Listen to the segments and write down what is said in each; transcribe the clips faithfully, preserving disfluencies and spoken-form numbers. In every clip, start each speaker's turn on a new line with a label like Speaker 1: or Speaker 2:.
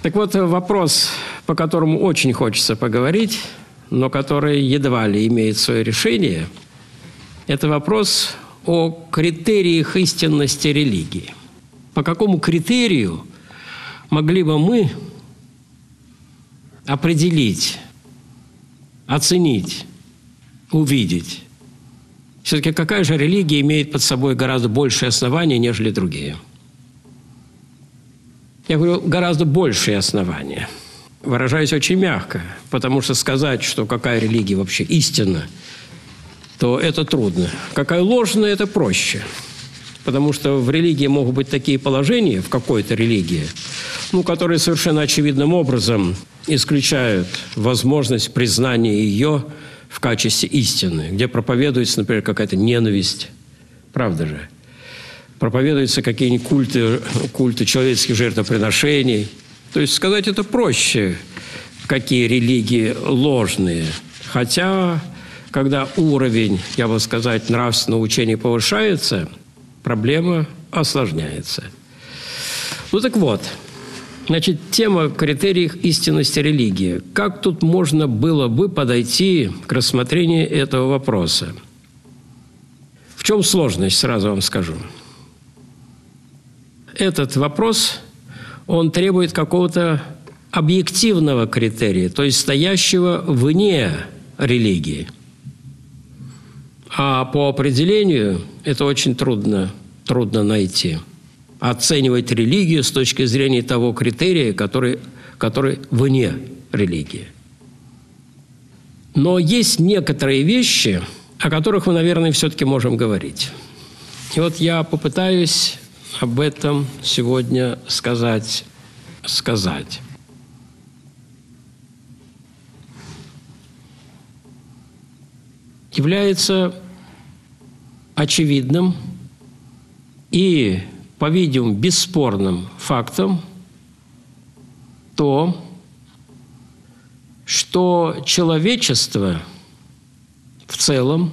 Speaker 1: Так вот, вопрос, по которому очень хочется поговорить, но который едва ли имеет свое решение, это вопрос о критериях истинности религии. По какому критерию могли бы мы определить, оценить, увидеть? Все-таки какая же религия имеет под собой гораздо большие основания, нежели другие? Я говорю, гораздо большие основания. Выражаюсь очень мягко, потому что сказать, что какая религия вообще истинна, то это трудно. Какая ложная, это проще. Потому что в религии могут быть такие положения, в какой-то религии, ну, которые совершенно очевидным образом исключают возможность признания ее в качестве истины, где проповедуется, например, какая-то ненависть. Правда же? Проповедуются какие-нибудь культы, культы человеческих жертвоприношений. То есть сказать это проще, какие религии ложные. Хотя, когда уровень, я бы сказать, нравственного учения повышается, проблема осложняется. Ну так вот, значит, тема критериев истинности религии. Как тут можно было бы подойти к рассмотрению этого вопроса? В чем сложность, сразу вам скажу. Этот вопрос, он требует какого-то объективного критерия, то есть стоящего вне религии. А по определению это очень трудно, трудно найти. Оценивать религию с точки зрения того критерия, который, который вне религии. Но есть некоторые вещи, о которых мы, наверное, все-таки можем говорить. И вот я попытаюсь об этом сегодня сказать. сказать. Является очевидным и, по-видимому, бесспорным фактом то, что человечество в целом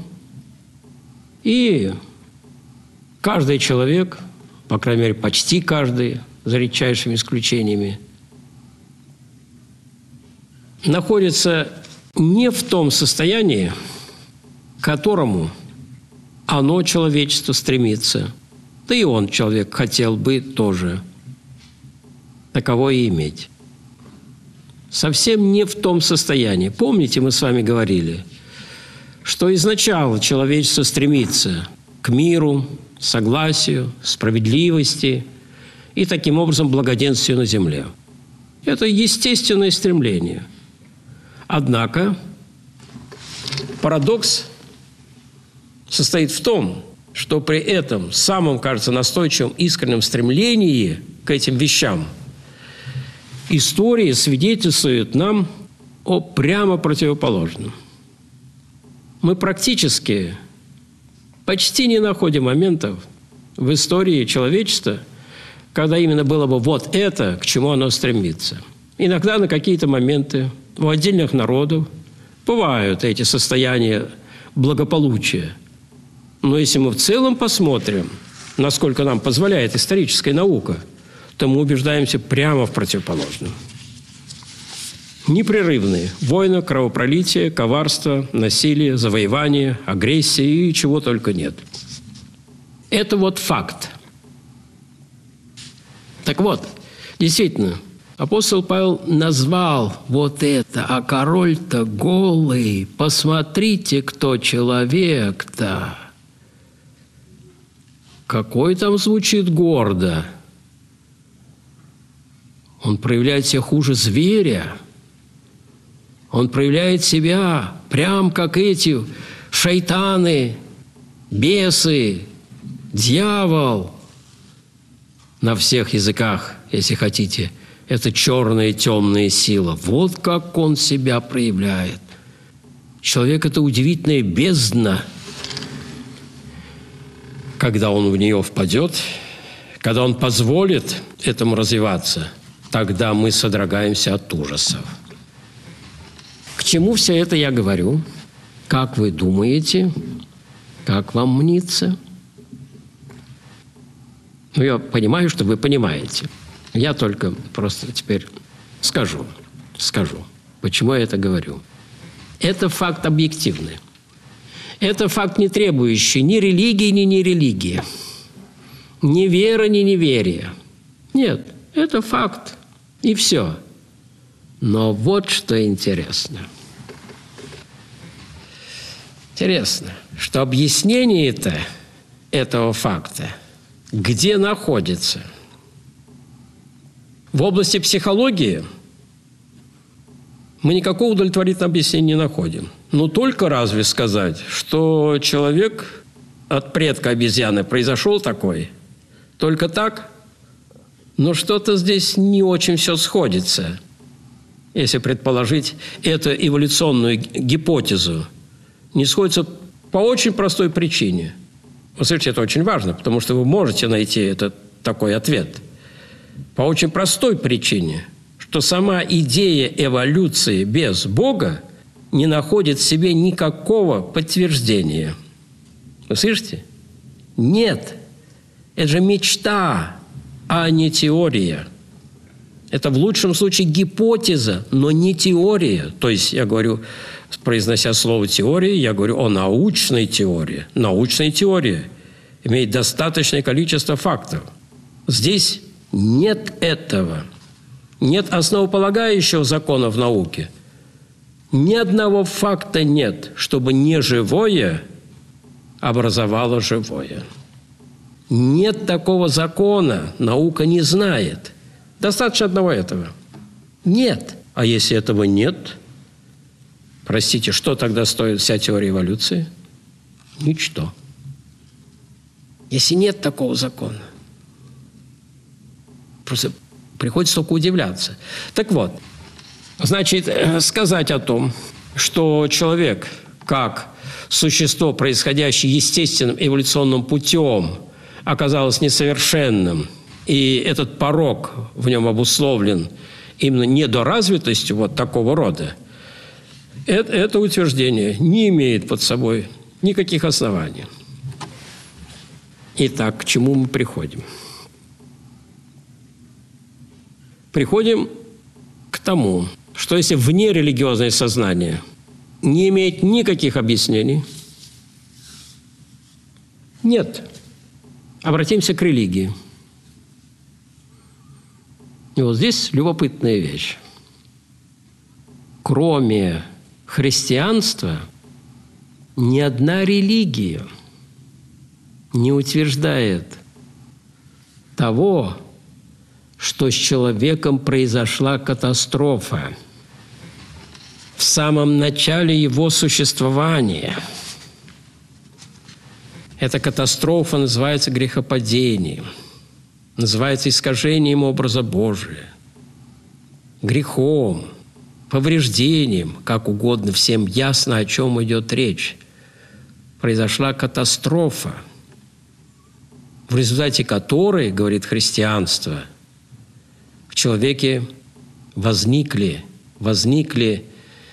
Speaker 1: и каждый человек, по крайней мере, почти каждый, за редчайшими исключениями, находится не в том состоянии, к которому оно, человечество, стремится. Да и он, человек, хотел бы тоже таковое иметь. Совсем не в том состоянии. Помните, мы с вами говорили, что изначально человечество стремится к миру, согласию, справедливости и таким образом благоденствию на земле. Это естественное стремление. Однако парадокс состоит в том, что при этом самом, кажется, настойчивом, искреннем стремлении к этим вещам история свидетельствует нам о прямо противоположном. Мы практически почти не находим моментов в истории человечества, когда именно было бы вот это, к чему оно стремится. Иногда на какие-то моменты у отдельных народов бывают эти состояния благополучия. Но если мы в целом посмотрим, насколько нам позволяет историческая наука, то мы убеждаемся прямо в противоположном. Непрерывные войны, кровопролитие, коварство, насилие, завоевание, агрессия и чего только нет. Это вот факт. Так вот, действительно, апостол Павел назвал вот это, а король-то голый, посмотрите, кто человек-то. Какой там звучит гордо. Он проявляет себя хуже зверя. Он проявляет себя прям как эти шайтаны, бесы, дьявол. На всех языках, если хотите, это черная темная сила. Вот как он себя проявляет. Человек – это удивительная бездна. Когда он в нее впадет, когда он позволит этому развиваться, тогда мы содрогаемся от ужасов. К чему все это я говорю? Как вы думаете? Как вам мнится? Ну, я понимаю, что вы понимаете. Я только просто теперь Скажу, скажу. Почему я это говорю? Это факт объективный. Это факт, не требующий ни религии, ни нерелигии. Ни веры, ни неверия. Нет, это факт. И все. Но вот что интересно. Интересно, что объяснение-то этого факта где находится? В области психологии мы никакого удовлетворительного объяснения не находим. Но только разве сказать, что человек от предка обезьяны произошел такой? Только так? Но что-то здесь не очень все сходится, если предположить эту эволюционную гипотезу. Не сходится по очень простой причине. Вы слышите, это очень важно, потому что вы можете найти этот такой ответ. По очень простой причине, что сама идея эволюции без Бога не находит в себе никакого подтверждения. Вы слышите? Нет. Это же мечта, а не теория. Это в лучшем случае гипотеза, но не теория. То есть я говорю, произнося слово «теория», я говорю о научной теории. Научная теория имеет достаточное количество фактов. Здесь нет этого. Нет основополагающего закона в науке. Ни одного факта нет, чтобы неживое образовало живое. Нет такого закона, наука не знает. Достаточно одного этого. Нет. А если этого нет, простите, что тогда стоит вся теория эволюции? Ничто. Если нет такого закона, просто приходится только удивляться. Так вот, значит, сказать о том, что человек, как существо, происходящее естественным эволюционным путем, оказалось несовершенным, и этот порок в нем обусловлен именно недоразвитостью вот такого рода, это, это утверждение не имеет под собой никаких оснований. Итак, к чему мы приходим? Приходим к тому, что если внерелигиозное сознание не имеет никаких объяснений, нет. Обратимся к религии. И вот здесь любопытная вещь. Кроме христианства, ни одна религия не утверждает того, что с человеком произошла катастрофа в самом начале его существования. Эта катастрофа называется грехопадением, называется искажением образа Божия, грехом, повреждением, как угодно, всем ясно, о чем идет речь. Произошла катастрофа, в результате которой, говорит христианство, в человеке возникли, возникли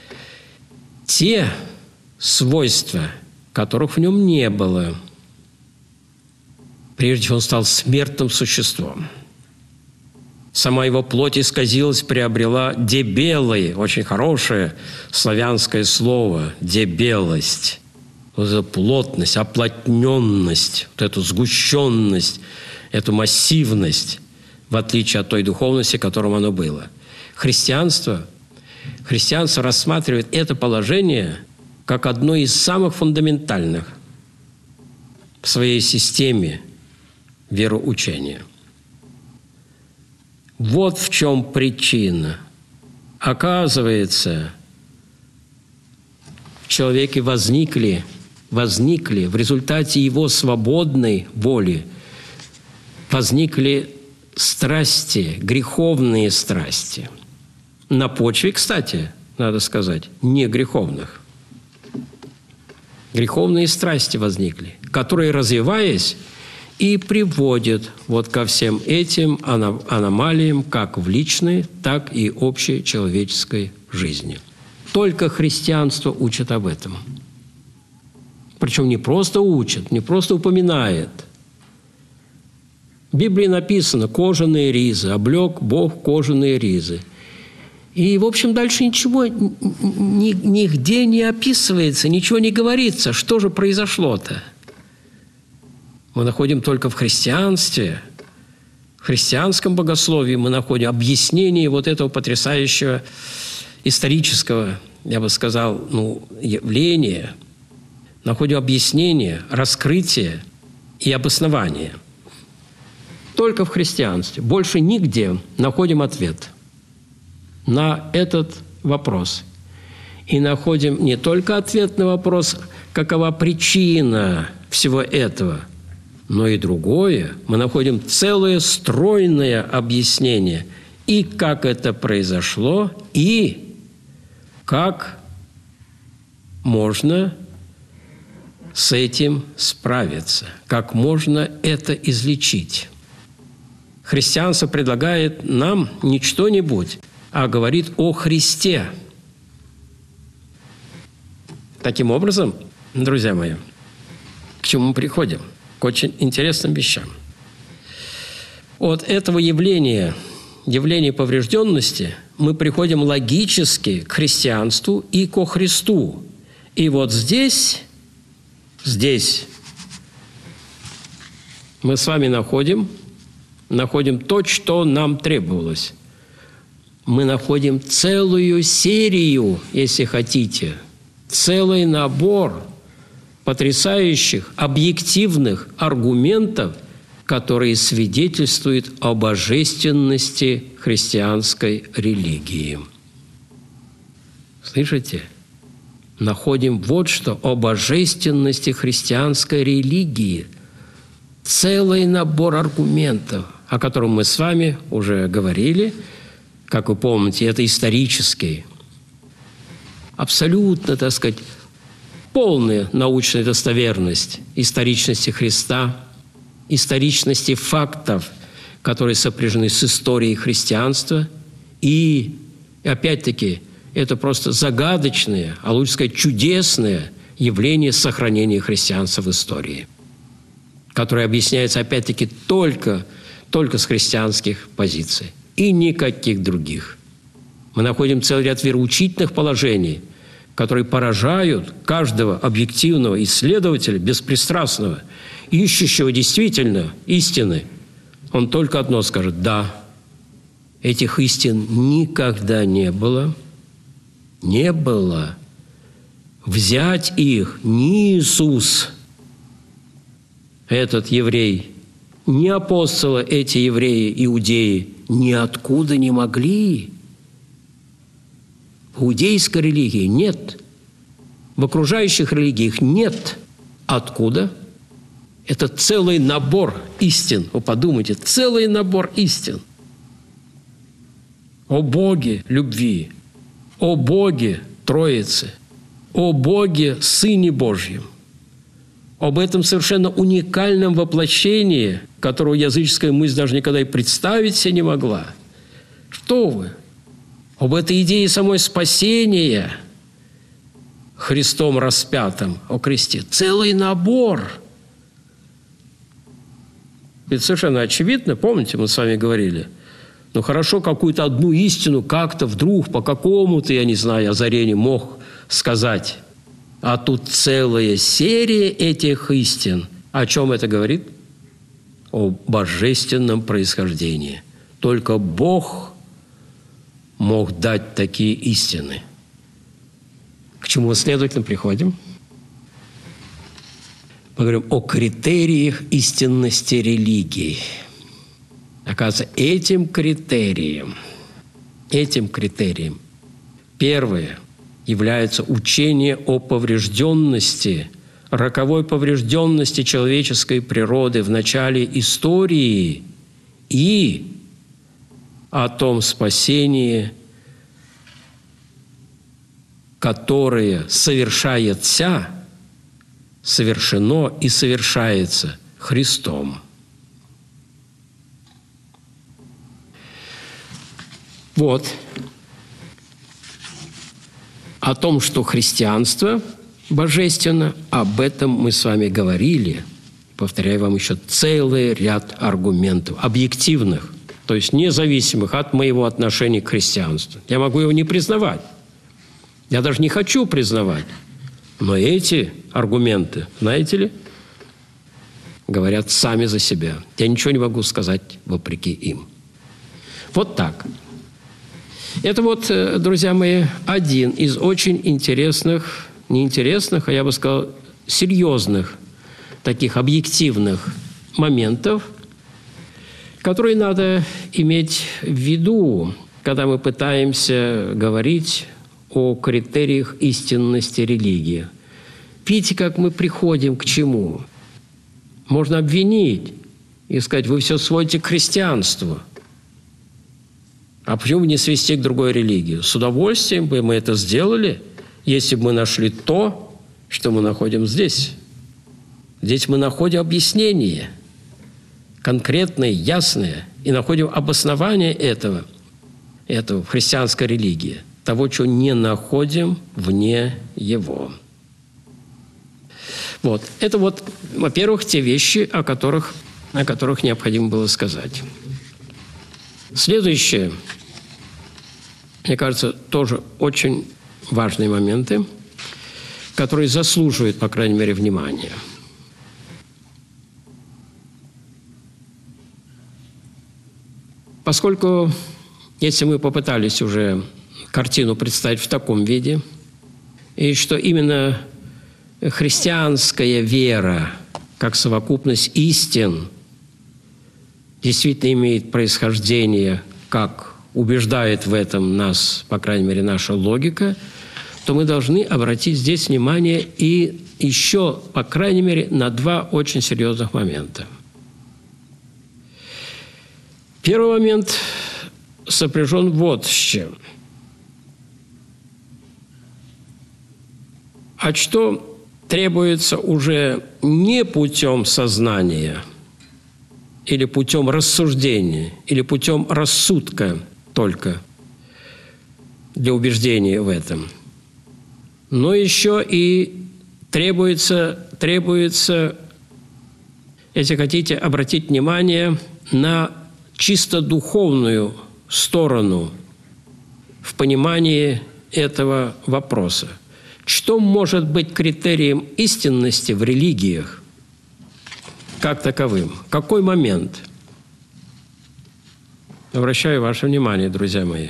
Speaker 1: те свойства, которых в нем не было, прежде чем он стал смертным существом. Сама его плоть исказилась, приобрела дебелое, очень хорошее славянское слово, дебелость. Вот эту плотность, оплотненность, вот эту сгущенность, эту массивность, в отличие от той духовности, которым оно было. Христианство, христианство рассматривает это положение как одно из самых фундаментальных в своей системе вероучения. Вот в чем причина. Оказывается, в человеке возникли, возникли в результате его свободной воли, возникли страсти, греховные страсти. На почве, кстати, надо сказать, не греховных. Греховные страсти возникли, которые, развиваясь, и приводят вот ко всем этим аномалиям, как в личной, так и общей человеческой жизни. Только христианство учит об этом. Причем не просто учит, не просто упоминает. В Библии написано «кожаные ризы», облег Бог кожаные ризы. И, в общем, дальше ничего ни, нигде не описывается, ничего не говорится. Что же произошло-то? Мы находим только в христианстве, в христианском богословии мы находим объяснение вот этого потрясающего исторического, я бы сказал, ну, явления, находим объяснение, раскрытие и обоснование. Только в христианстве. Больше нигде находим ответ на этот вопрос. И находим не только ответ на вопрос, какова причина всего этого, но и другое. Мы находим целое стройное объяснение и как это произошло, и как можно с этим справиться, как можно это излечить. Христианство предлагает нам не что-нибудь, а говорит о Христе. Таким образом, друзья мои, к чему мы приходим? К очень интересным вещам. От этого явления, явления поврежденности, мы приходим логически к христианству и ко Христу. И вот здесь, здесь мы с вами находим, находим то, что нам требовалось. Мы находим целую серию, если хотите, целый набор потрясающих, объективных аргументов, которые свидетельствуют о божественности христианской религии. Слышите? Находим вот что о божественности христианской религии. Целый набор аргументов, о котором мы с вами уже говорили. Как вы помните, это исторический, абсолютно, так сказать, полная научная достоверность историчности Христа, историчности фактов, которые сопряжены с историей христианства. И, опять-таки, это просто загадочное, а лучше сказать, чудесное явление сохранения христианства в истории, которое объясняется, опять-таки, только, только с христианских позиций и никаких других. Мы находим целый ряд вероучительных положений, которые поражают каждого объективного исследователя, беспристрастного, ищущего действительно истины. Он только одно скажет: да, этих истин никогда не было, не было. Взять их ни Иисус, этот еврей, ни апостолы, эти евреи, иудеи, ниоткуда не могли. В иудейской религии нет. В окружающих религиях нет. Откуда? Это целый набор истин. Вы подумайте, целый набор истин. О Боге любви, о Боге Троицы, о Боге Сыне Божьем, об этом совершенно уникальном воплощении, которого языческая мысль даже никогда и представить себе не могла. Что вы? Об этой идее самой спасения Христом распятым о кресте. Целый набор. Это совершенно очевидно. Помните, мы с вами говорили? Ну, хорошо, какую-то одну истину как-то вдруг, по какому-то, я не знаю, озарению мог сказать. А тут целая серия этих истин. О чем это говорит? О божественном происхождении. Только Бог мог дать такие истины. К чему, следовательно, приходим? Мы говорим о критериях истинности религии. Оказывается, этим критерием, этим критерием первое является учение о поврежденности, роковой поврежденности человеческой природы в начале истории и о том спасении, которое совершается, совершено и совершается Христом. Вот. О том, что христианство божественно, об этом мы с вами говорили. Повторяю вам еще целый ряд аргументов, объективных, то есть независимых от моего отношения к христианству. Я могу его не признавать. Я даже не хочу признавать. Но эти аргументы, знаете ли, говорят сами за себя. Я ничего не могу сказать вопреки им. Вот так. Это вот, друзья мои, один из очень интересных, не интересных, а я бы сказал, серьезных, таких объективных моментов, которые надо иметь в виду, когда мы пытаемся говорить о критериях истинности религии. Видите, как мы приходим к чему? Можно обвинить и сказать, вы все сводите к христианству. А почему бы не свести к другой религии? С удовольствием бы мы это сделали, если бы мы нашли то, что мы находим здесь. Здесь мы находим объяснение, конкретное, ясное, и находим обоснование этого, этого в христианской религии, того, чего не находим вне его. Вот. Это вот, во-первых, те вещи, о которых, о которых необходимо было сказать. Следующее, мне кажется, тоже очень важные моменты, которые заслуживают, по крайней мере, внимания. Поскольку, если мы попытались уже картину представить в таком виде, и что именно христианская вера, как совокупность истин, действительно имеет происхождение, как убеждает в этом нас, по крайней мере, наша логика, то мы должны обратить здесь внимание и еще, по крайней мере, на два очень серьезных момента. Первый момент сопряжен вот с чем. А что требуется уже не путем сознания, или путем рассуждения, или путем рассудка только для убеждения в этом, но еще и требуется, требуется, если хотите, обратить внимание на чисто духовную сторону в понимании этого вопроса. Что может быть критерием истинности в религиях как таковым? Какой момент? Обращаю ваше внимание, друзья мои.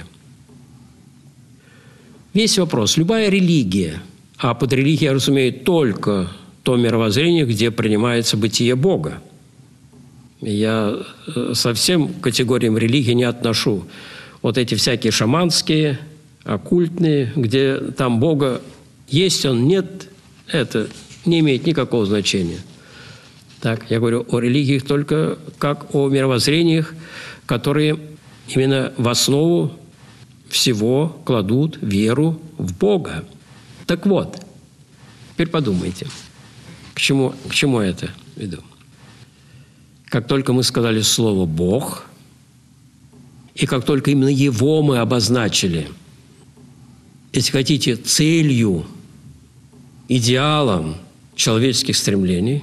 Speaker 1: Весь вопрос. Любая религия, а под религией я разумею только то мировоззрение, где принимается бытие Бога. Я совсем к категориям религии не отношу вот эти всякие шаманские, оккультные, где там Бога есть он, нет, это не имеет никакого значения. Так, я говорю о религиях только как о мировоззрениях, которые именно в основу всего кладут веру в Бога. Так вот, теперь подумайте, к чему, к чему это веду. Как только мы сказали слово «Бог», и как только именно его мы обозначили, если хотите, целью, идеалом человеческих стремлений,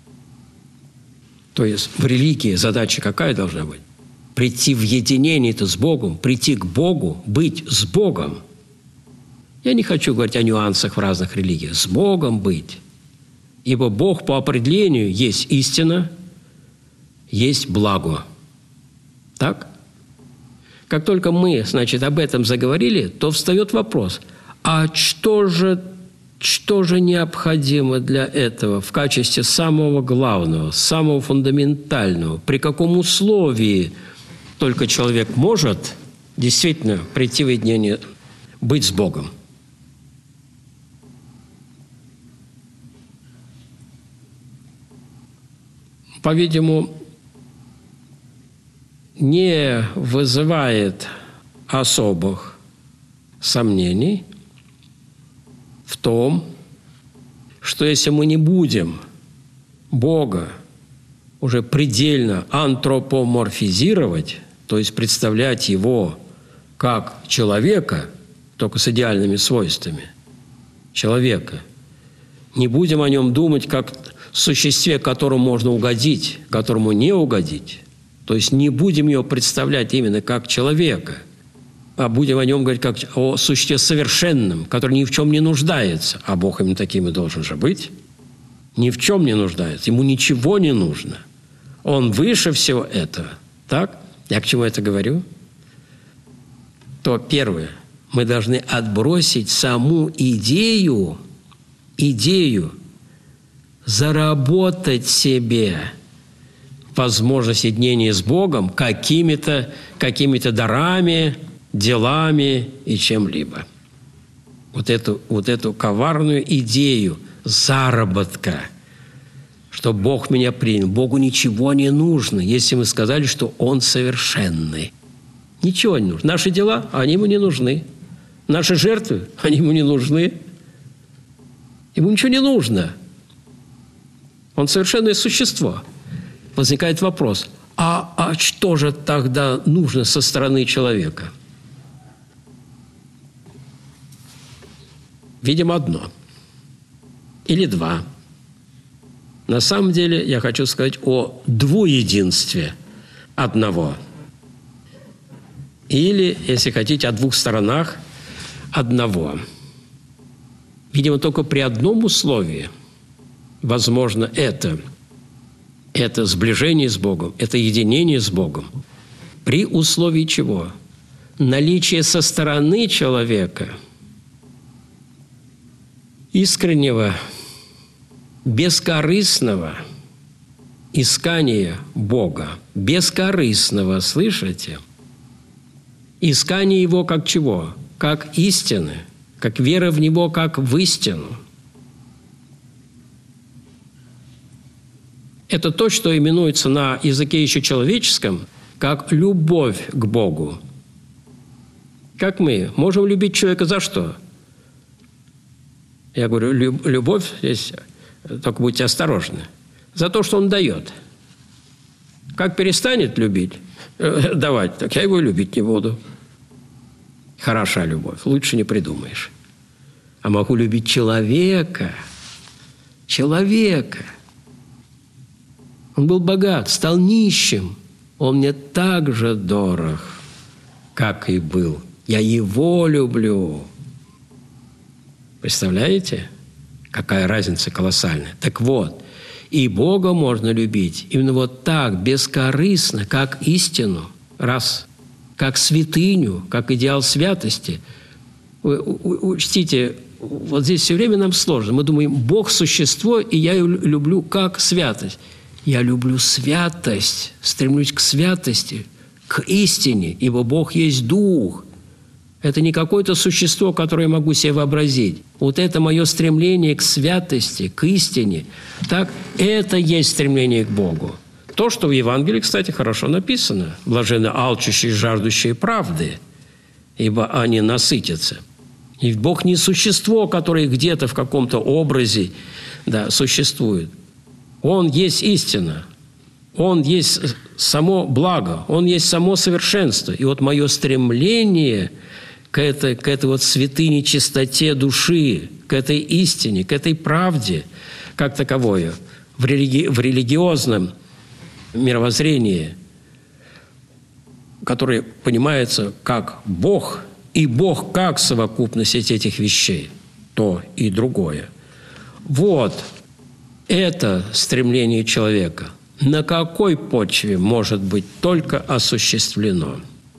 Speaker 1: то есть в религии задача какая должна быть? Прийти в единение-то с Богом, прийти к Богу, быть с Богом. Я не хочу говорить о нюансах в разных религиях. С Богом быть. Ибо Бог по определению есть истина, есть благо. Так? Как только мы, значит, об этом заговорили, то встает вопрос, а что же, что же необходимо для этого в качестве самого главного, самого фундаментального? При каком условии только человек может действительно прийти в единение, быть с Богом? По-видимому, не вызывает особых сомнений в том, что если мы не будем Бога уже предельно антропоморфизировать, то есть представлять Его как человека, только с идеальными свойствами человека, не будем о Нем думать как о существе, которому можно угодить, которому не угодить, То есть не будем его представлять именно как человека, а будем о нем говорить как о существе совершенном, который ни в чем не нуждается. А Бог именно таким и должен же быть. Ни в чем не нуждается, ему ничего не нужно. Он выше всего этого. Так? Я к чему это говорю? То первое, мы должны отбросить саму идею, идею заработать себе возможность единения с Богом какими-то, какими-то дарами, делами и чем-либо. Вот эту, вот эту коварную идею заработка, что Бог меня принял. Богу ничего не нужно, если мы сказали, что Он совершенный. Ничего не нужно. Наши дела, они Ему не нужны. Наши жертвы, они Ему не нужны. Ему ничего не нужно. Он совершенное существо. Возникает вопрос, а, а что же тогда нужно со стороны человека? Видимо, одно. Или два. На самом деле, я хочу сказать о двуединстве одного. Или, если хотите, о двух сторонах одного. Видимо, только при одном условии возможно это. Это сближение с Богом, это единение с Богом. При условии чего? Наличие со стороны человека искреннего, бескорыстного искания Бога. Бескорыстного, слышите? Искание Его как чего? Как истины, как вера в Него, как в истину. Это то, что именуется на языке еще человеческом как любовь к Богу. Как мы можем любить человека за что? Я говорю, любовь здесь, только будьте осторожны, за то, что он дает. Как перестанет любить, э, давать, так я его и любить не буду. Хороша любовь, лучше не придумаешь. А могу любить человека, человека. Он был богат, стал нищим. Он мне так же дорог, как и был. Я его люблю. Представляете, какая разница колоссальная? Так вот, и Бога можно любить именно вот так, бескорыстно, как истину, раз, как святыню, как идеал святости. Вы учтите, вот здесь все время нам сложно. Мы думаем, Бог – существо, и я его люблю как святость. Я люблю святость, стремлюсь к святости, к истине, ибо Бог есть Дух. Это не какое-то существо, которое я могу себе вообразить. Вот это мое стремление к святости, к истине. Так, это есть стремление к Богу. То, что в Евангелии, кстати, хорошо написано. «Блаженны алчущие и жаждущие правды, ибо они насытятся». И Бог не существо, которое где-то в каком-то образе да, существует. Он есть истина. Он есть само благо. Он есть само совершенство. И вот мое стремление к этой, к этой вот святыне чистоте души, к этой истине, к этой правде, как таковое, в, религи, в религиозном мировоззрении, которое понимается как Бог, и Бог как совокупность этих вещей, то и другое. Вот это стремление человека на какой почве может быть только осуществлено?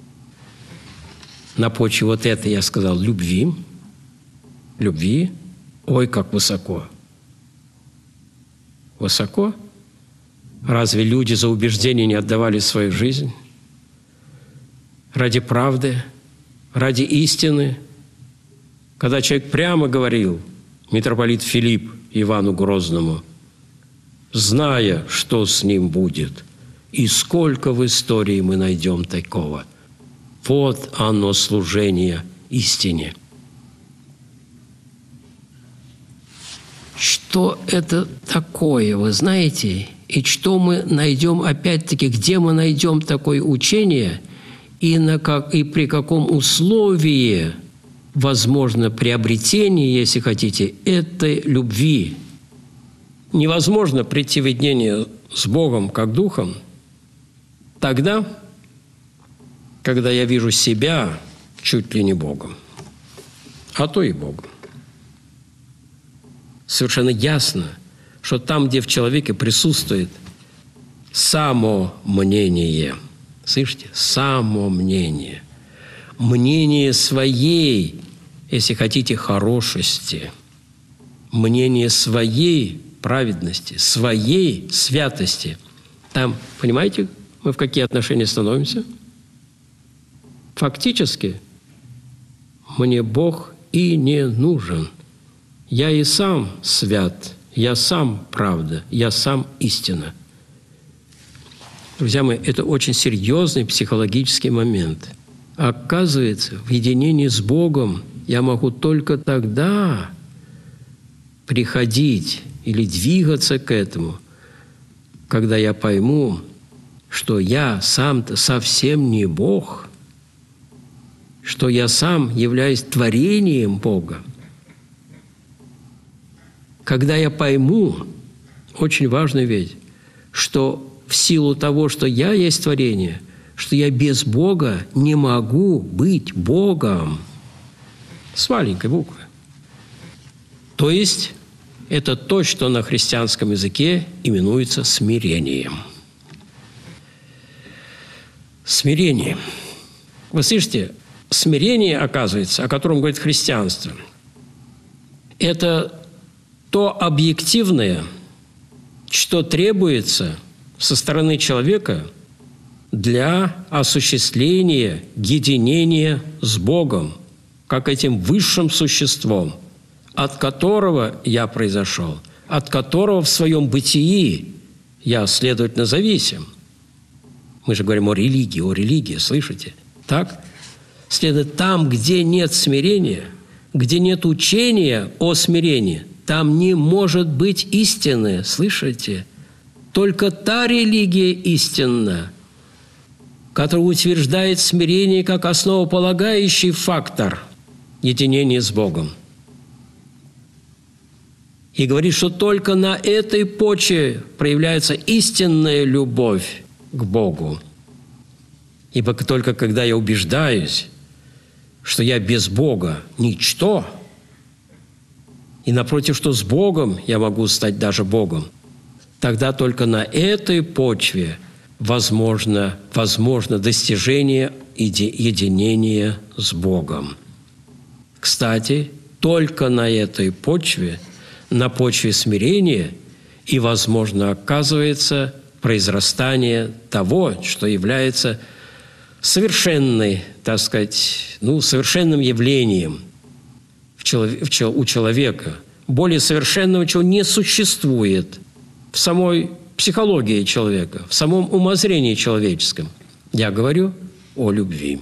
Speaker 1: На почве вот это, я сказал, любви. Любви. Ой, как высоко. Высоко? Разве люди за убеждение не отдавали свою жизнь? Ради правды, ради истины. Когда человек прямо говорил, митрополит Филипп Ивану Грозному, зная, что с ним будет, и сколько в истории мы найдем такого. Вот оно служение истине. Что это такое, вы знаете? И что мы найдем, опять-таки, где мы найдем такое учение, и, на как, и при каком условии возможно приобретение, если хотите, этой любви. Невозможно прийти в единение с Богом как Духом тогда, когда я вижу себя чуть ли не Богом, а то и Богом. Совершенно ясно, что там, где в человеке присутствует самомнение, слышите, самомнение, мнение своей, если хотите, хорошести, мнение своей праведности, своей святости, там, понимаете, мы в какие отношения становимся? Фактически, мне Бог и не нужен. Я и сам свят, я сам правда, я сам истина. Друзья мои, это очень серьезный психологический момент. Оказывается, в единении с Богом я могу только тогда приходить или двигаться к этому, когда я пойму, что я сам-то совсем не Бог, что я сам являюсь творением Бога. Когда я пойму, очень важно ведь, что в силу того, что я есть творение, что я без Бога не могу быть Богом. С маленькой буквы. То есть это то, что на христианском языке именуется смирением. Смирение. Вы слышите, смирение, оказывается, о котором говорит христианство, это то объективное, что требуется со стороны человека для осуществления единения с Богом, как этим высшим существом, от которого я произошел, от которого в своем бытии я, следовательно, зависим. Мы же говорим о религии, о религии, слышите? Так? Следует, там, где нет смирения, где нет учения о смирении, там не может быть истины, слышите? Только та религия истинна, которая утверждает смирение как основополагающий фактор единения с Богом. И говорит, что только на этой почве проявляется истинная любовь к Богу. Ибо только когда я убеждаюсь, что я без Бога ничто, и напротив, что с Богом я могу стать даже Богом, тогда только на этой почве возможно, возможно достижение единения с Богом. Кстати, только на этой почве, на почве смирения, и возможно, оказывается, произрастание того, что является совершенной, так сказать, ну, совершенным явлением в челов- в чел- у человека, более совершенного, чего не существует в самой психологии человека, в самом умозрении человеческом. Я говорю о любви.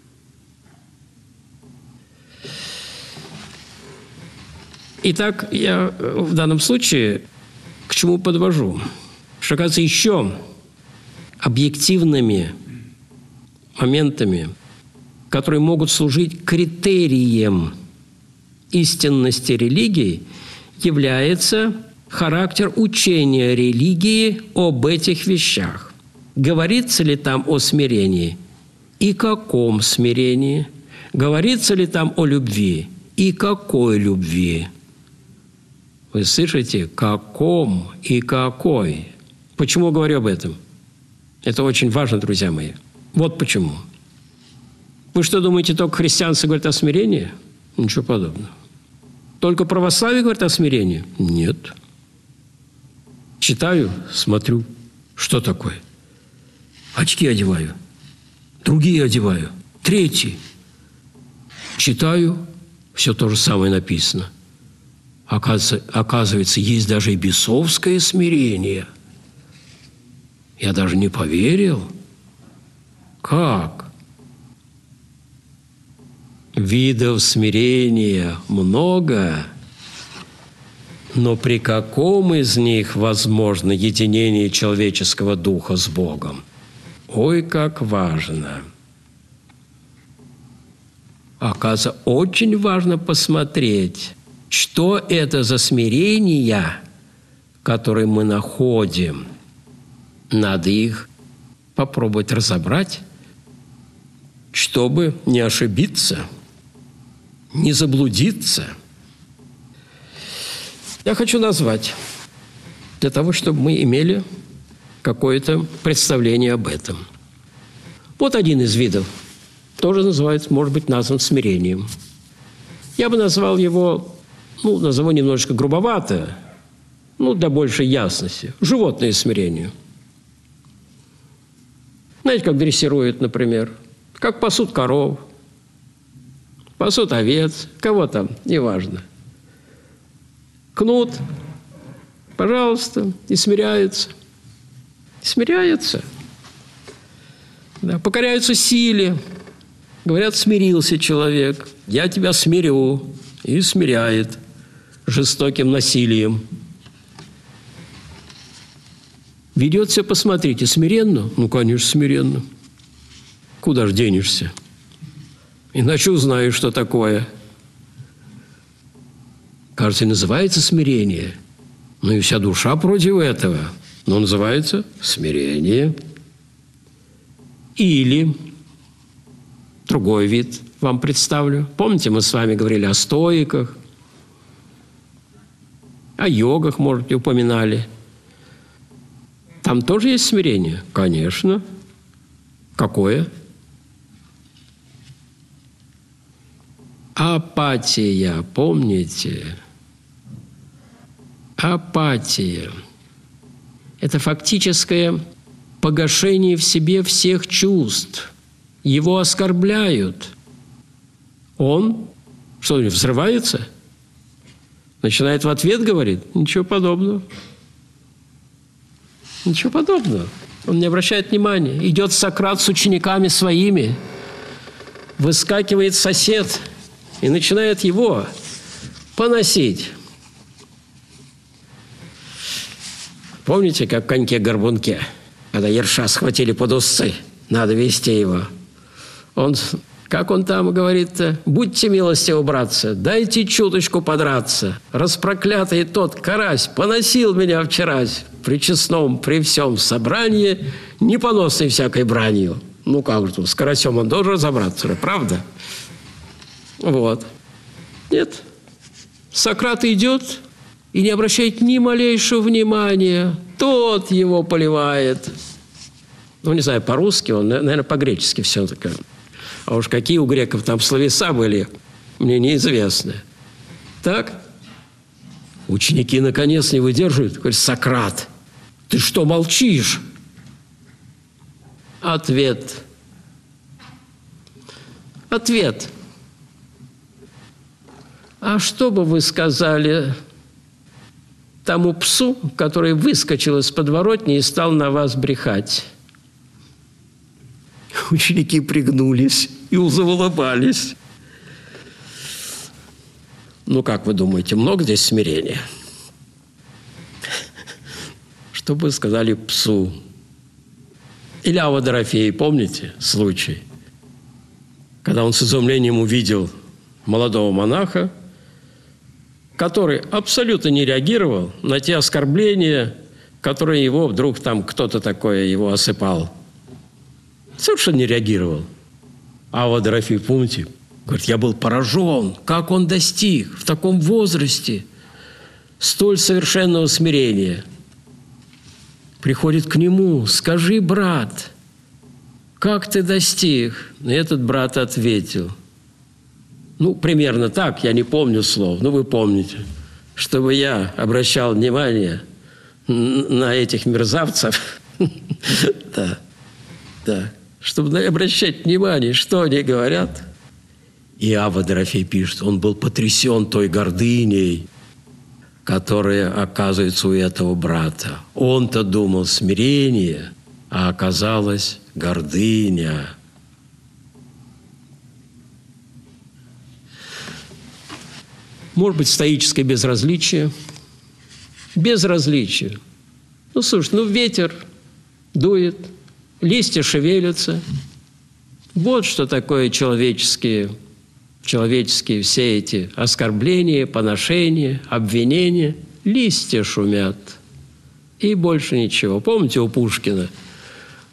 Speaker 1: Итак, я в данном случае к чему подвожу? Что, оказывается, еще объективными моментами, которые могут служить критерием истинности религии, является характер учения религии об этих вещах. Говорится ли там о смирении? И каком смирении? Говорится ли там о любви? И какой любви? Вы слышите? Каком и какой? Почему говорю об этом? Это очень важно, друзья мои. Вот почему. Вы что, думаете, только христианцы говорят о смирении? Ничего подобного. Только православие говорит о смирении? Нет. Читаю, смотрю, что такое? Очки одеваю, другие одеваю, третий. Читаю, все то же самое написано. Оказывается, оказывается, есть даже и бесовское смирение. Я даже не поверил. Как? Видов смирения много, но при каком из них возможно единение человеческого духа с Богом? Ой, как важно! Оказывается, очень важно посмотреть, что это за смирения, которые мы находим. Надо их попробовать разобрать, чтобы не ошибиться, не заблудиться. Я хочу назвать, для того, чтобы мы имели какое-то представление об этом. Вот один из видов, тоже называется, может быть, назван смирением. Я бы назвал его, ну, назову немножечко грубовато, ну, для большей ясности, животное смирение. Знаете, как дрессируют, например, как пасут коров, пасут овец, кого там, неважно. Кнут, пожалуйста, и смиряются. Смиряются. Да, покоряются силе. Говорят, смирился человек. Я тебя смирю. И смиряет жестоким насилием. Ведет себя, посмотрите, смиренно? Ну, конечно, смиренно. Куда ж денешься? Иначе узнаешь, что такое. Кажется, и называется смирение. Ну и вся душа против этого. Но называется смирение. Или другой вид вам представлю. Помните, мы с вами говорили о стоиках, о йогах, может быть, упоминали. Там тоже есть смирение? Конечно. Какое? Апатия, помните? Апатия. Это фактическое погашение в себе всех чувств. Его оскорбляют. Он, что, взрывается? Начинает в ответ говорить? Ничего подобного. Ничего подобного. Он не обращает внимания. Идет Сократ с учениками своими. Выскакивает сосед и начинает его поносить. Помните, как в коньке-горбунке, когда ерша схватили под усы, надо вести его. Он, как он там говорит-то, будьте милостивы, братцы, дайте чуточку подраться. Распроклятый тот карась поносил меня вчерась при честном, при всем собрании, непоносной всякой бранью. Ну как же, с карасем он должен разобраться, правда? Вот. Нет. Сократ идет и не обращает ни малейшего внимания. Тот его поливает. Ну, не знаю, по-русски он, наверное, по-гречески все-таки. А уж какие у греков там словеса были, мне неизвестно. Так? Ученики, наконец, не выдерживают. Говорят, Сократ, ты что молчишь? Ответ. Ответ. А что бы вы сказали тому псу, который выскочил из подворотни и стал на вас брехать? Ученики пригнулись и заулыбались. Ну, как вы думаете, много здесь смирения? Что бы вы сказали псу? Или Ава Дорофей, помните случай? Когда он с изумлением увидел молодого монаха, который абсолютно не реагировал на те оскорбления, которые его вдруг там кто-то такое его осыпал. Совершенно не реагировал. Ава Дорофей, помните, говорит, я был поражен, как он достиг в таком возрасте столь совершенного смирения. Приходит к нему, скажи, брат, как ты достиг? И этот брат ответил, ну, примерно так, я не помню слов, но вы помните, чтобы я обращал внимание на этих мерзавцев, да, да, чтобы обращать внимание, что они говорят. И Ава Дорофей пишет, он был потрясен той гордыней, которая оказывается у этого брата. Он-то думал смирение, а оказалось гордыня. Может быть, стоическое безразличие. Безразличие. Ну, слушай, ну ветер дует, листья шевелятся. Вот что такое человеческие, человеческие все эти оскорбления, поношения,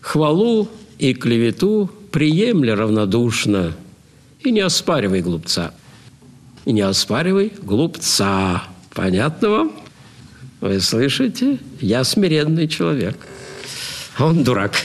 Speaker 1: Хвалу и клевету приемли равнодушно, и не оспаривай глупца. И не оспаривай глупца. Понятно вам? Вы слышите? Я смиренный человек. Он дурак.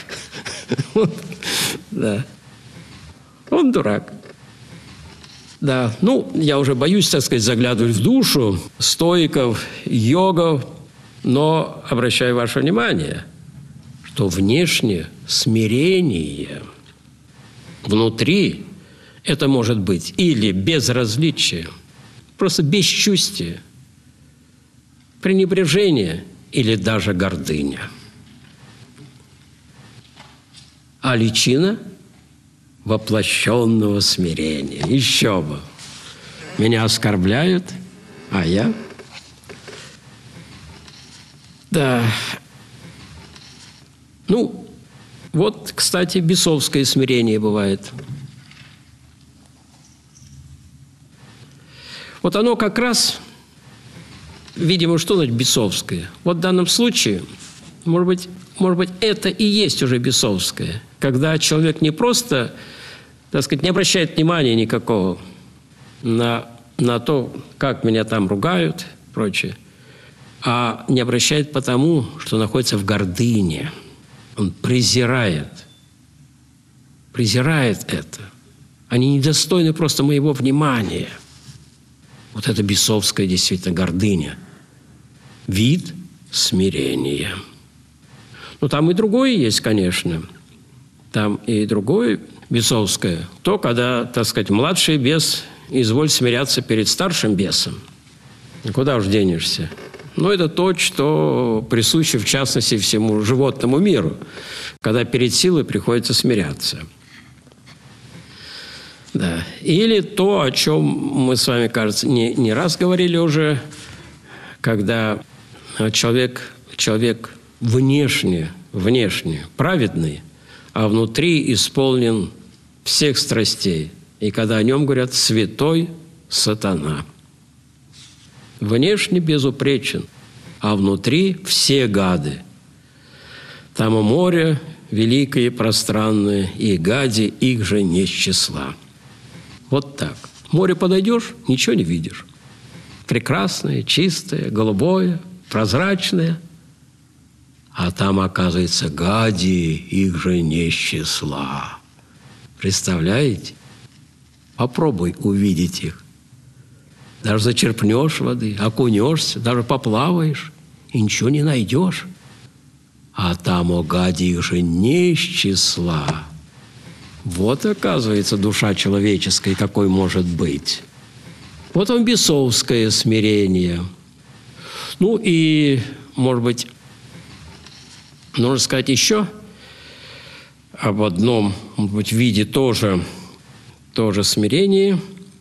Speaker 1: Да. Он дурак. Да. Ну, я уже боюсь, так сказать, заглядывать в душу стоиков, йогов, но обращаю ваше внимание, что внешне смирение, внутри это может быть или безразличие, просто бесчувствие, пренебрежение или даже гордыня. А личина воплощенного смирения. Еще бы. Меня оскорбляют, а я... Да. Ну, вот, кстати, бесовское смирение бывает. Вот оно как раз, видимо, что значит бесовское? Вот в данном случае, может быть, может быть, это и есть уже бесовское, когда человек не просто, так сказать, не обращает внимания никакого на, на то, как меня там ругают и прочее, а не обращает потому, что находится в гордыне. Он презирает, презирает это. Они недостойны просто моего внимания. Вот это бесовская действительно гордыня. Вид смирения. Ну, там и другое есть, конечно. Там и другое бесовское. То, когда, так сказать, младший бес изволь смиряться перед старшим бесом. Куда уж денешься? Но это то, что присуще, в частности, всему животному миру, когда перед силой приходится смиряться. Да. Или то, о чем мы с вами, кажется, не, не раз говорили уже, когда человек, человек внешне, внешне праведный, а внутри исполнен всех страстей. И когда о нем говорят «святой сатана». Внешне безупречен, а внутри все гады. Там у моря великое и пространное, и гади их же не с числа. Вот так. В море подойдешь, ничего не видишь. Прекрасное, чистое, голубое, прозрачное. А там, оказывается, гади их же не с числа. Представляете? Попробуй увидеть их. Даже зачерпнешь воды, окунешься, даже поплаваешь, и ничего не найдешь. А там, о гади, их же не с числа. Вот, оказывается, душа человеческая какой может быть. Вот он бесовское смирение. Ну и, может быть, нужно сказать еще об одном, может быть, виде тоже, тоже смирения.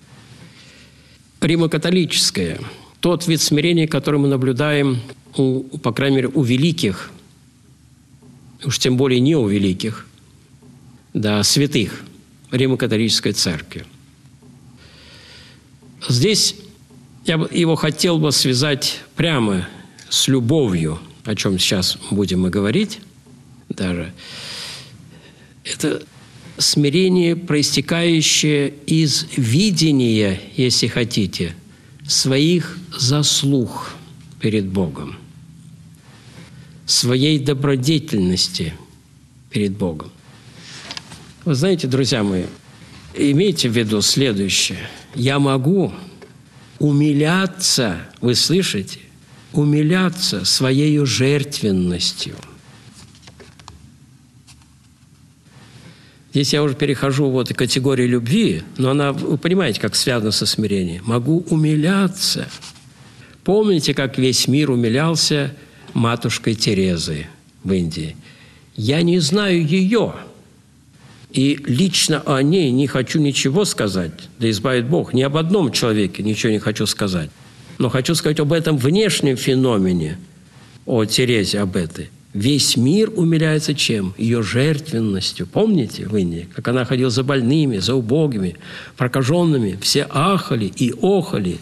Speaker 1: Римо-католическое. Тот вид смирения, который мы наблюдаем, у, по крайней мере, у великих, уж тем более не у великих, да, святых Римо-католической церкви. Здесь я бы его хотел бы связать прямо с любовью, о чем сейчас будем и говорить даже. Это смирение, проистекающее из видения, если хотите, своих заслуг перед Богом, своей добродетельности перед Богом. Вы знаете, друзья мои, имейте в виду следующее. Я могу умиляться, вы слышите, умиляться своей жертвенностью. Здесь я уже перехожу вот к категории любви, но она, вы понимаете, как связана со смирением. Могу умиляться. Помните, как весь мир умилялся матушкой Терезой в Индии? Я не знаю ее, и лично о ней не хочу ничего сказать, да избавит Бог. Ни об одном человеке ничего не хочу сказать. Но хочу сказать об этом внешнем феномене, о Терезе, об этой. Весь мир умиляется чем? Ее жертвенностью. Помните в Индии, как она ходила за больными, за убогими, прокаженными? Все ахали и охали.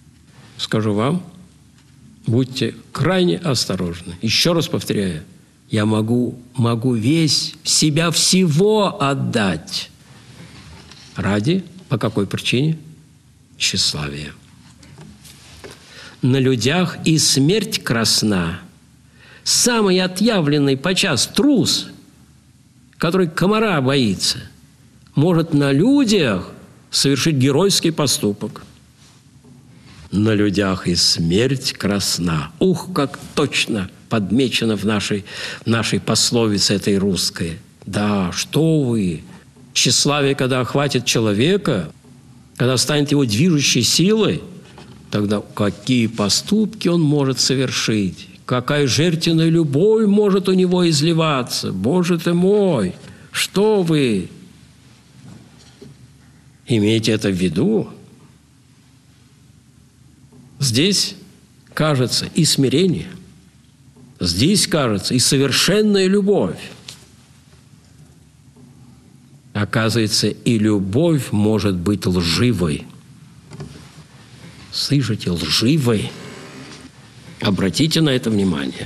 Speaker 1: Скажу вам, будьте крайне осторожны. Еще раз повторяю, я могу, могу весь себя всего отдать. Ради, по какой причине? Тщеславия. На людях и смерть красна. Самый отъявленный подчас трус, который комара боится, может на людях совершить геройский поступок. На людях и смерть красна. Ух, как точно подмечено в нашей, в нашей пословице этой русской. Да, что вы! Тщеславие, когда охватит человека, когда станет его движущей силой, тогда какие поступки он может совершить, какая жертвенная любовь может у него изливаться. Боже ты мой! Что вы! Имейте это в виду. Здесь, кажется, и смирение. Здесь, кажется, и совершенная любовь. Оказывается, и любовь может быть лживой. Слышите, лживой. Обратите на это внимание.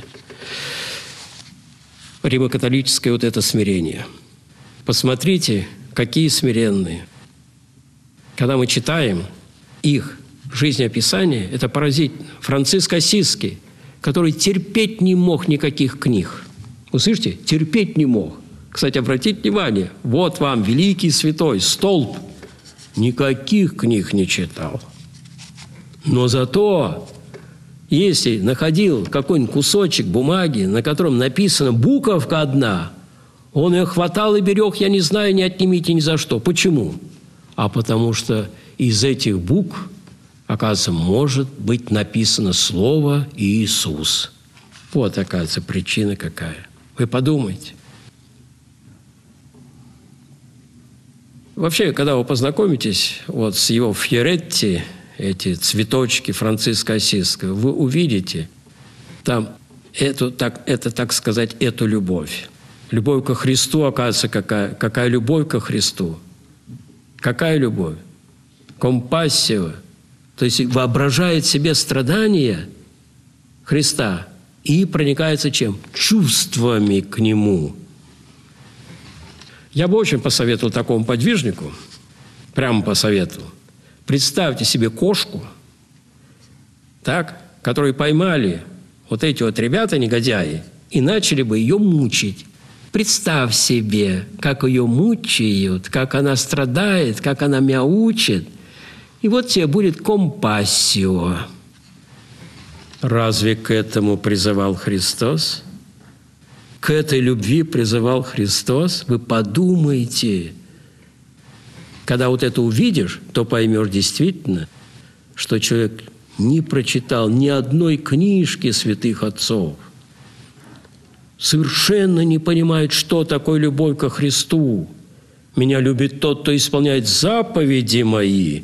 Speaker 1: Римокатолическое вот это смирение. Посмотрите, какие смиренные. Когда мы читаем их жизнеописание, это поразительно. Франциск Ассизский, который терпеть не мог никаких книг. Вы слышите? Терпеть не мог. Кстати, обратите внимание, вот вам великий святой, столб. Никаких книг не читал. Но зато, если находил какой-нибудь кусочек бумаги, на котором написана буковка одна, он ее хватал и берег, я не знаю, не отнимите ни за что. Почему? А потому что из этих букв, оказывается, может быть написано слово Иисус. Вот, оказывается, причина какая. Вы подумайте. Вообще, когда вы познакомитесь вот с его Фьоретти, эти цветочки Франциска Ассизского, вы увидите там эту, так, это, так сказать, эту любовь. Любовь ко Христу, оказывается, какая, какая любовь ко Христу. Какая любовь? Компассио. То есть воображает себе страдания Христа и проникается чем? Чувствами к Нему. Я бы очень посоветовал такому подвижнику, прямо посоветовал, представьте себе кошку, так, которую поймали вот эти вот ребята, негодяи, и начали бы ее мучить. Представь себе, как ее мучают, как она страдает, как она мяучит. И вот тебе будет компассио. Разве к этому призывал Христос? К этой любви призывал Христос? Вы подумайте. Когда вот это увидишь, то поймешь действительно, что человек не прочитал ни одной книжки святых отцов. Совершенно не понимает, что такое любовь ко Христу. Меня любит тот, кто исполняет заповеди мои.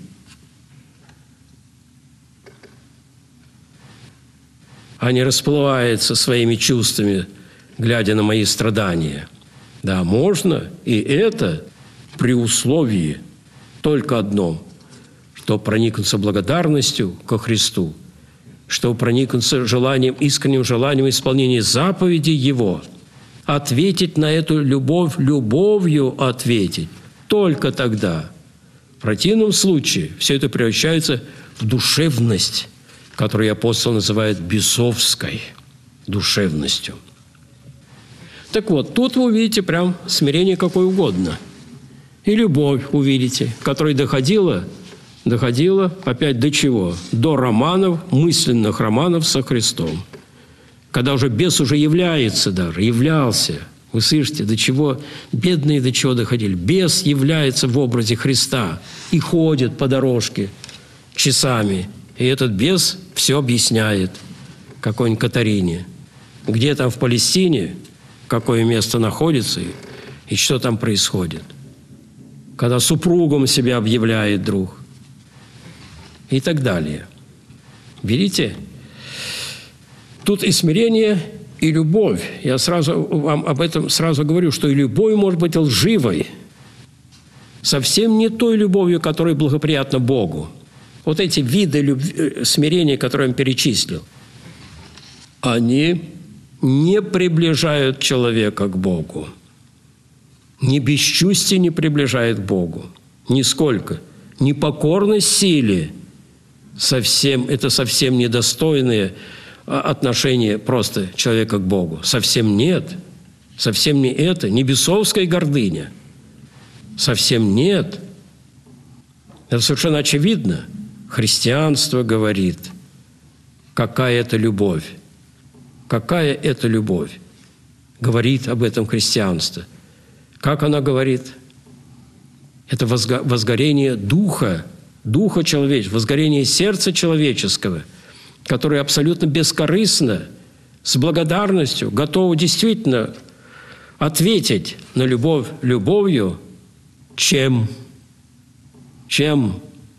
Speaker 1: А не расплывается своими чувствами, глядя на мои страдания. Да, можно, и это при условии только одном, что проникнуться благодарностью ко Христу, что проникнуться желанием, искренним желанием исполнения заповедей Его, ответить на эту любовь, любовью ответить. Только тогда. В противном случае все это превращается в душевность, которую апостол называет бесовской душевностью. Так вот, тут вы увидите прям смирение какое угодно. И любовь увидите, которая доходила, доходила опять до чего? До романов, мысленных романов со Христом. Когда уже бес уже является даже, являлся. Вы слышите, до чего бедные до чего доходили. Бес является в образе Христа и ходит по дорожке часами. И этот бес все объясняет какой-нибудь Катарине. Где там в Палестине, какое место находится и, и что там происходит. Когда супругом себя объявляет друг. И так далее. Видите? Тут и смирение, и любовь. Я сразу вам об этом сразу говорю, что и любовь может быть лживой. Совсем не той любовью, которая благоприятна Богу. Вот эти виды любви, смирения, которые я перечислил, они не приближают человека к Богу. Ни бесчувствие не приближает к Богу. Нисколько. Непокорность силе совсем, это совсем недостойные отношения просто человека к Богу. Совсем нет. Совсем не это. Не бесовская гордыня. Совсем нет. Это совершенно очевидно. Христианство говорит, какая это любовь. Какая это любовь. Говорит об этом христианство. Как она говорит? Это возгорение духа, духа человеческого, возгорение сердца человеческого, которое абсолютно бескорыстно, с благодарностью, готово действительно ответить на любовь любовью, чем? Чем?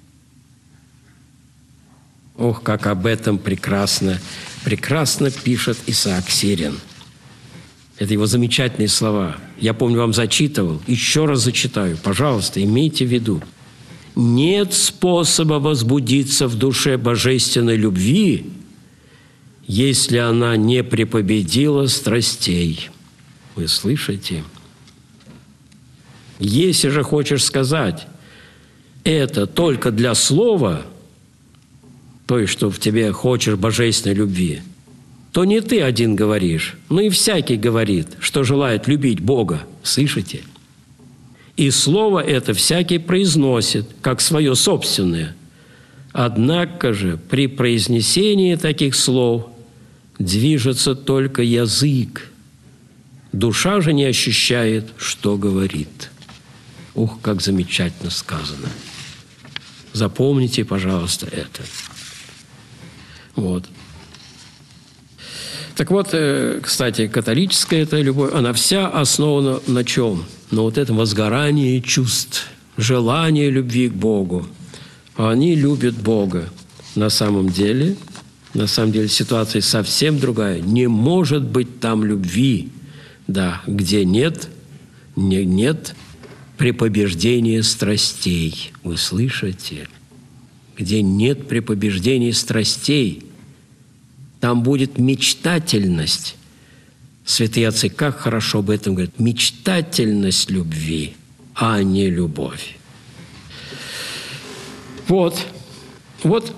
Speaker 1: Ох, как об этом прекрасно, прекрасно пишет Исаак Сирин. Это его замечательные слова. Я помню, вам зачитывал. Еще раз зачитаю. Пожалуйста, имейте в виду. Нет способа возбудиться в душе божественной любви, если она не препобедила страстей. Вы слышите? Если же хочешь сказать это только для слова, то есть, что в тебе хочешь божественной любви, то не ты один говоришь, но и всякий говорит, что желает любить Бога. Слышите? И слово это всякий произносит, как свое собственное. Однако же при произнесении таких слов движется только язык. Душа же не ощущает, что говорит. Ух, как замечательно сказано. Запомните, пожалуйста, это. Вот. Так вот, кстати, католическая эта любовь, она вся основана на чем? На вот этом возгорании чувств, желании любви к Богу. Они любят Бога. На самом деле, на самом деле ситуация совсем другая. Не может быть там любви, да, где нет, не, нет препобеждения страстей. Вы слышите? Где нет препобеждения страстей, там будет мечтательность. Святые отцы как хорошо об этом говорят. Мечтательность любви, а не любовь. Вот. Вот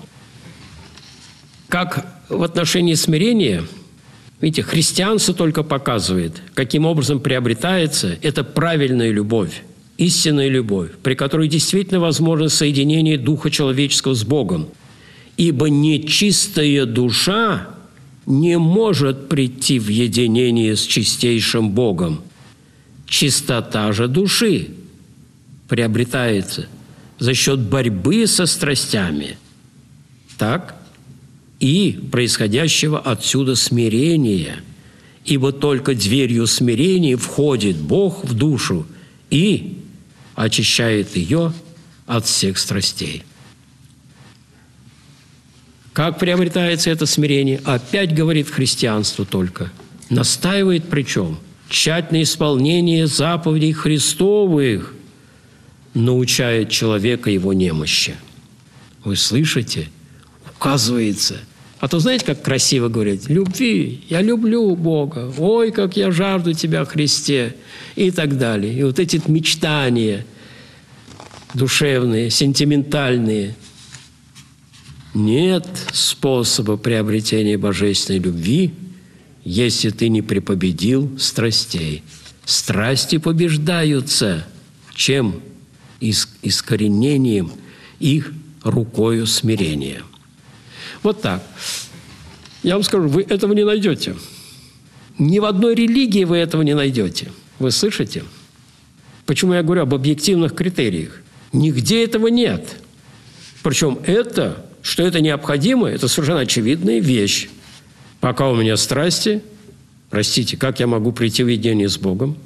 Speaker 1: как в отношении смирения, видите, христианство только показывает, каким образом приобретается эта правильная любовь, истинная любовь, при которой действительно возможно соединение духа человеческого с Богом. Ибо нечистая душа не может прийти в единение с чистейшим Богом. Чистота же души приобретается за счет борьбы со страстями, так? И происходящего отсюда смирения. Ибо только дверью смирения входит Бог в душу и очищает ее от всех страстей. Как приобретается это смирение? Опять говорит христианство только. Настаивает причем тщательное исполнение заповедей Христовых научает человека его немощи. Вы слышите? Указывается. А то знаете, как красиво говорить? Любви, я люблю Бога. Ой, как я жажду Тебя, Христе. И так далее. И вот эти мечтания душевные, сентиментальные. Нет способа приобретения божественной любви, если ты не препобедил страстей. Страсти побеждаются. Чем? Искоренением их рукою смирения. Вот так. Я вам скажу, вы этого не найдете. Ни в одной религии вы этого не найдете. Вы слышите? Почему я говорю об объективных критериях? Нигде этого нет. Причем это, что это необходимо, это совершенно очевидная вещь. Пока у меня страсти, простите, как я могу прийти в единение с Богом?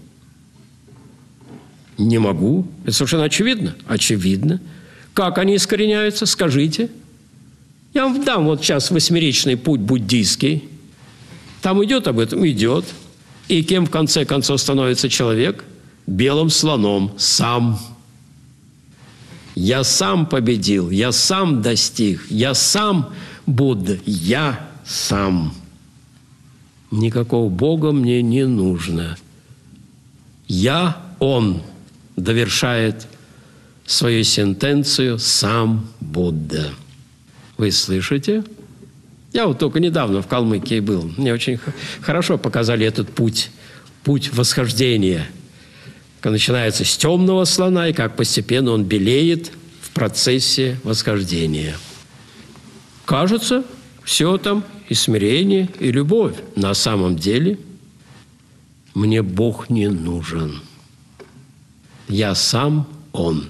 Speaker 1: Не могу. Это совершенно очевидно. Очевидно. Как они искореняются? Скажите. Я вам дам вот сейчас восьмеричный путь буддийский. Там идет об этом? Идет. И кем в конце концов становится человек? Белым слоном. Сам. Я сам победил. Я сам достиг. Я сам Будда. Я сам. Никакого Бога мне не нужно. Я Он, довершает свою сентенцию сам Будда. Вы слышите? Я вот только недавно в Калмыкии был. Мне очень хорошо показали этот путь, путь восхождения. Как начинается с темного слона, и как постепенно он белеет в процессе восхождения. Кажется, все там и смирение, и любовь. На самом деле мне Бог не нужен. Я сам Он.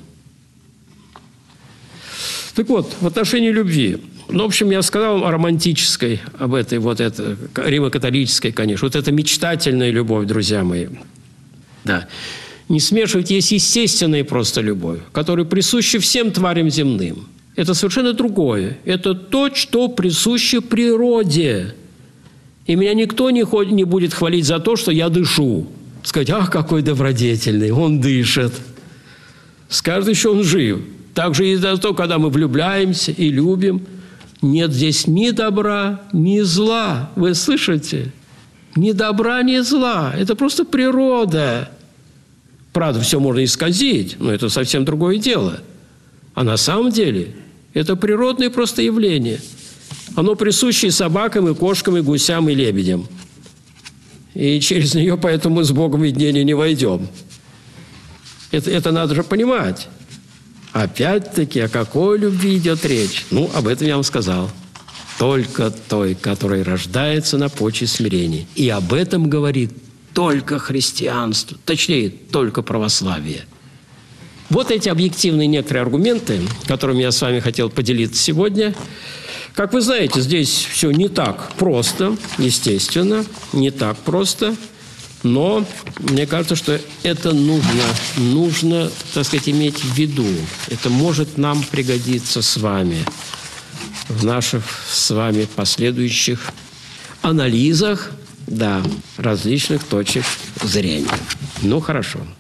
Speaker 1: Так вот, в отношении любви. Ну, в общем, я сказал о романтической, об этой вот это, римо-католической, конечно. Вот это мечтательная любовь, друзья мои. Да. Не смешивать, есть естественная просто любовь, которая присуща всем тварям земным. Это совершенно другое. Это то, что присуще природе. И меня никто не, ходит, не будет хвалить за то, что я дышу. Сказать, ах, какой добродетельный, он дышит. Скажет, еще он жив. Так же и за то, когда мы влюбляемся и любим, нет здесь ни добра, ни зла. Вы слышите? Ни добра, ни зла. Это просто природа. Правда, все можно исказить, но это совсем другое дело. А на самом деле это природное просто явление. Оно присуще и собакам, и кошкам, и гусям, и лебедям. И через нее поэтому мы с Богом в единение не войдем. Это, это надо же понимать. Опять-таки, о какой любви идет речь? Ну, об этом я вам сказал. Только той, которая рождается на почве смирения. И об этом говорит только христианство, точнее, только православие. Вот эти объективные некоторые аргументы, которыми я с вами хотел поделиться сегодня. Как вы знаете, здесь все не так просто, естественно, не так просто. Но мне кажется, что это нужно, нужно, так сказать, иметь в виду. Это может нам пригодиться с вами в наших с вами последующих анализах, да, различных точек зрения. Ну, хорошо.